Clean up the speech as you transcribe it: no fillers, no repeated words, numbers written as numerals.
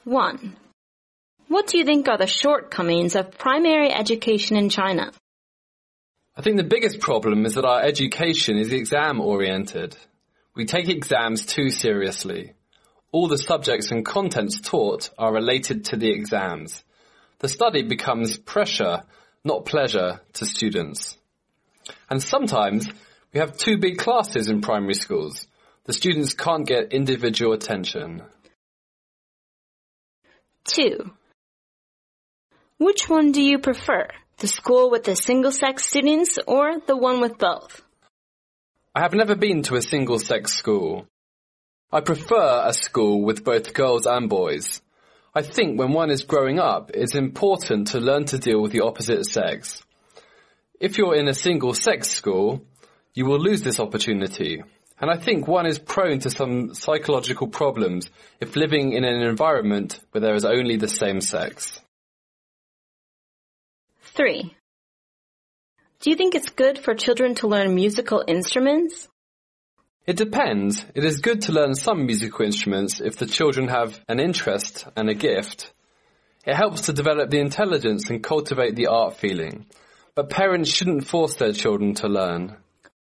1. What do you think are the shortcomings of primary education in China? I think the biggest problem is that our education is exam-oriented. We take exams too seriously. All the subjects and contents taught are related to the exams. The study becomes pressure, not pleasure, to students. And sometimes we have too big classes in primary schools. The students can't get individual attention. 2. Which one do you prefer? The school with the single-sex students or the one with both? I have never been to a single-sex school. I prefer a school with both girls and boys. I think when one is growing up, it's important to learn to deal with the opposite sex. If you're in a single-sex school, you will lose this opportunity. And I think one is prone to some psychological problems if living in an environment where there is only the same sex. 3. Do you think it's good for children to learn musical instruments? It depends. It is good to learn some musical instruments if the children have an interest and a gift. It helps to develop the intelligence and cultivate the art feeling. But parents shouldn't force their children to learn.